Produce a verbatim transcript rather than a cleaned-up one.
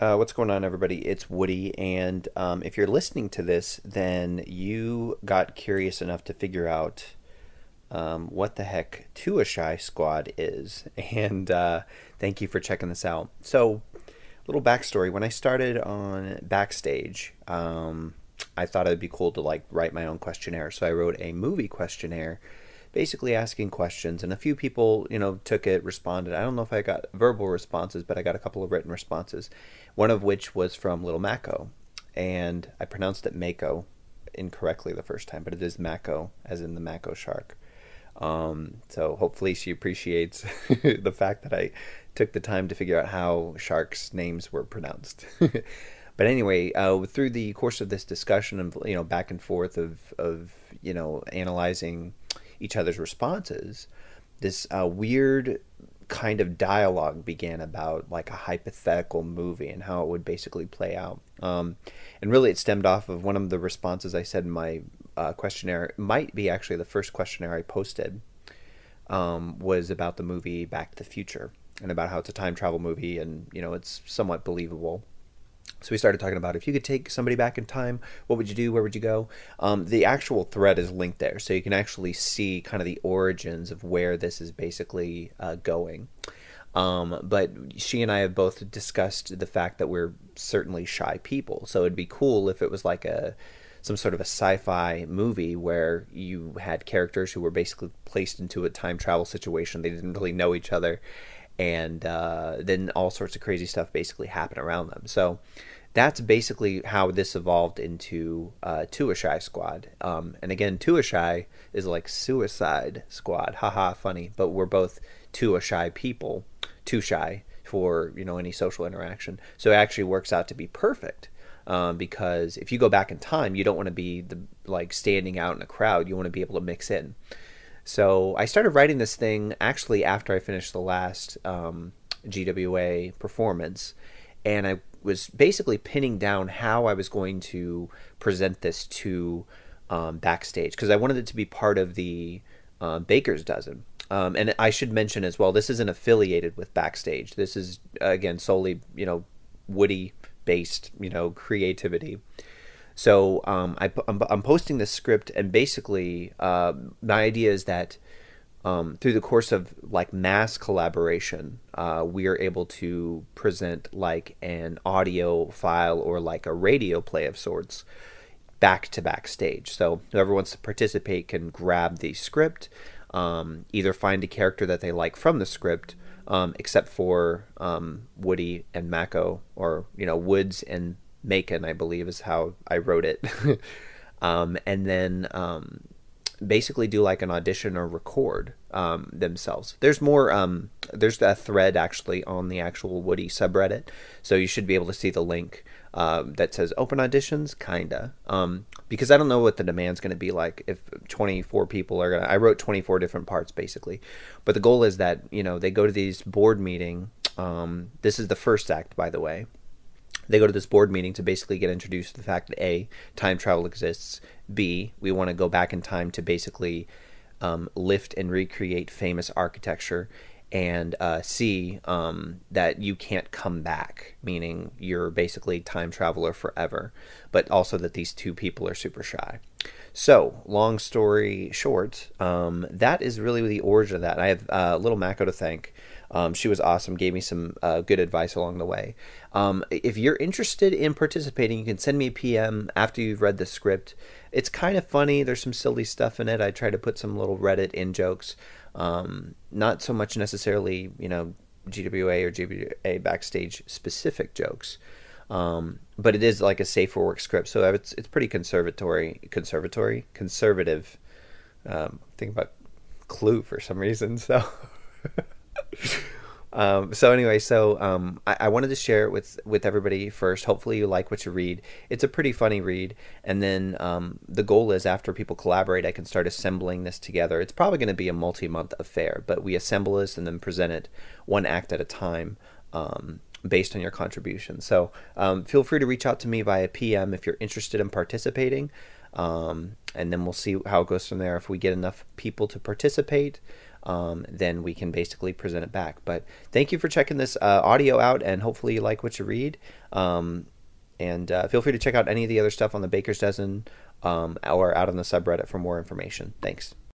Uh, what's going on, everybody? It's Woody, and um, if you're listening to this, then you got curious enough to figure out um, what the heck Tua Shy Squad is, and uh, thank you for checking this out. So, little backstory: when I started on Backstage, um, I thought it'd be cool to like write my own questionnaire, so I wrote a movie questionnaire basically asking questions, and a few people, you know, took it, responded. I don't know if I got verbal responses, but I got a couple of written responses, one of which was from Little Mako, and I pronounced it Mako incorrectly the first time, but it is Mako, as in the Mako shark. Um, so hopefully she appreciates the fact that I took the time to figure out how sharks' names were pronounced. But anyway, uh, through the course of this discussion and, you know, back and forth of, of you know, analyzing each other's responses, this uh, weird kind of dialogue began about like a hypothetical movie and how it would basically play out. Um, and really it stemmed off of one of the responses I said in my uh, questionnaire. It might be actually the first questionnaire I posted, um, was about the movie Back to the Future and about how it's a time travel movie and, you know, it's somewhat believable. So we started talking about if you could take somebody back in time, what would you do? Where would you go? Um, the actual thread is linked there, so you can actually see kind of the origins of where this is basically uh, going. Um, but she and I have both discussed the fact that we're certainly shy people, so it'd be cool if it was like a some sort of a sci-fi movie where you had characters who were basically placed into a time travel situation. They didn't really know each other, and uh, then all sorts of crazy stuff basically happen around them. So that's basically how this evolved into uh, Tua Shy Squad. Um, and again, Tua Shy is like Suicide Squad. Haha, funny. But we're both Tua Shy people, too shy for, you know, any social interaction. So it actually works out to be perfect. Um, because if you go back in time, you don't want to be the like standing out in a crowd. You want to be able to mix in. So I started writing this thing actually after I finished the last um, G W A performance, and I was basically pinning down how I was going to present this to um, Backstage, because I wanted it to be part of the uh, Baker's Dozen. Um, and I should mention as well, this isn't affiliated with Backstage. This is, again, solely, you know, Woody-based, you know, creativity. So um, I, I'm, I'm posting this script, and basically uh, my idea is that um, through the course of like mass collaboration, uh, we are able to present like an audio file or like a radio play of sorts back to Backstage. So whoever wants to participate can grab the script, um, either find a character that they like from the script, um, except for um, Woody and Mako, or, you know, Woods and Macon, I believe is how I wrote it. um, and then um, basically do like an audition or record um, themselves. There's more, um, there's a thread actually on the actual Woody subreddit, so you should be able to see the link uh, that says open auditions, kinda. Um, because I don't know what the demand's going to be like if twenty-four people are going to, I wrote twenty-four different parts basically. But the goal is that, you know, they go to these board meeting. Um, this is the first act, by the way. They go to this board meeting to basically get introduced to the fact that A, time travel exists, B, we want to go back in time to basically um, lift and recreate famous architecture, and uh, C, um, that you can't come back, meaning you're basically time traveler forever, but also that these two people are super shy. So, long story short, um, that is really the origin of that. I have uh, little Mako to thank. Um, she was awesome, gave me some uh, good advice along the way. Um, if you're interested in participating, you can send me a P M after you've read the script. It's kind of funny. There's some silly stuff in it. I try to put some little Reddit in jokes. Um, not so much necessarily, you know, G W A or G W A Backstage specific jokes. Um, but it is like a safe for work script, so it's it's pretty conservatory, conservatory, conservative. Um, think about Clue for some reason. So, um, so anyway, so um, I, I wanted to share it with with everybody first. Hopefully, you like what you read. It's a pretty funny read, and then um, the goal is after people collaborate, I can start assembling this together. It's probably going to be a multi-month affair, but we assemble this and then present it one act at a time. Um, based on your contribution. So um, feel free to reach out to me via P M if you're interested in participating. Um, and then we'll see how it goes from there. If we get enough people to participate, um, then we can basically present it back. But thank you for checking this uh, audio out, and hopefully you like what you read. Um, and uh, feel free to check out any of the other stuff on the Baker's Dozen um, or out on the subreddit for more information. Thanks.